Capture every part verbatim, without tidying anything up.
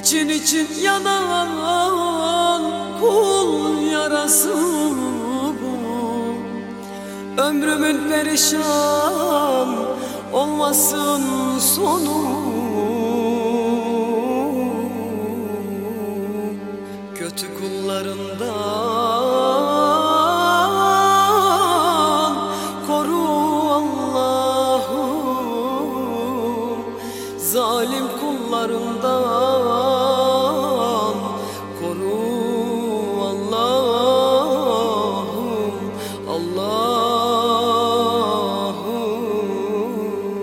İçin için yanan kul yarası bu. Ömrümün perişan olmasın sonu. Kötü kullarından koru Allah'ım. Zalim kullarından koru Allah'ım. Allah'ım.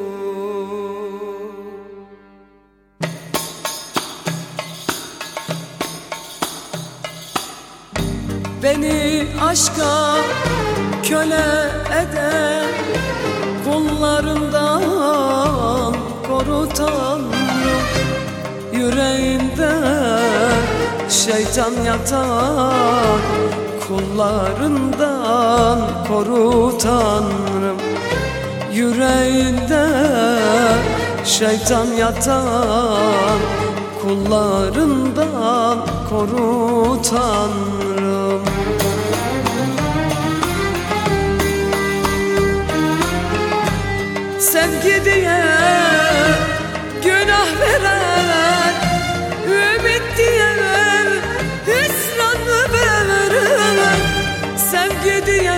Beni aşka köle eden kullarından koru Tanrım. Yüreğinde şeytan yatan kullarından koru Tanrım. Yüreğinde şeytan yatan kullarından koru Tanrım. Sevgi diye günah veren, ümit diye hüsranı veren, sevgi diye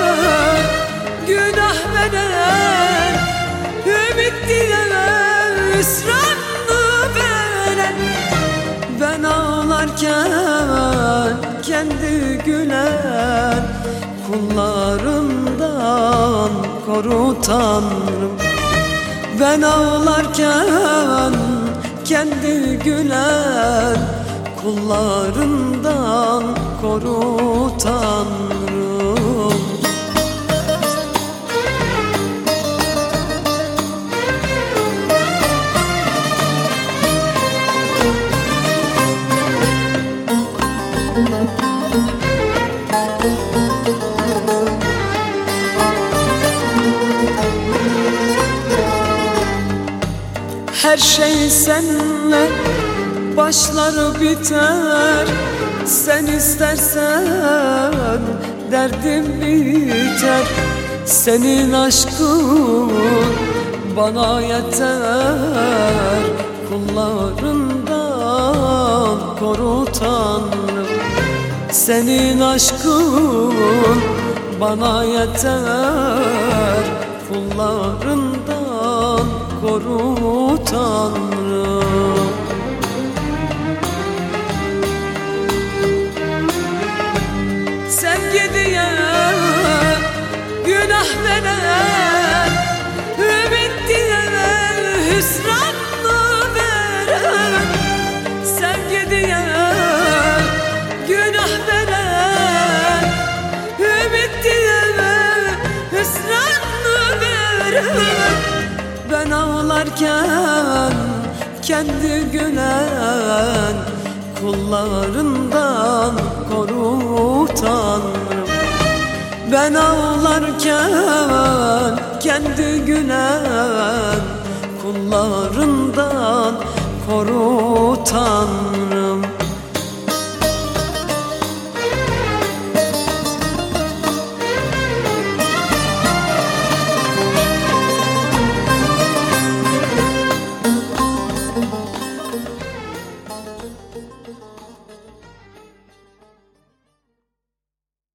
günah veren, ümit diye hüsranı veren. Ben ağlarken kendi gülen kullarından koru Tanrım. Ben ağlarken kendi gülen kullarından koru Tanrım. Her şey seninle başlar biter. Sen istersen derdim biter. Senin aşkın bana yeter. Kullarından koru Tanrım. Senin aşkın bana yeter. Kullarından koru Tanrım. Sevgi diye günah veren, ümit diye hüsranı veren, sevgi diye günah veren, ümit diye hüsranı veren. Ben ağlarken kendi gülen kullarından koru Tanrım. Ben ağlarken kendi gülen kullarından koru Tanrım.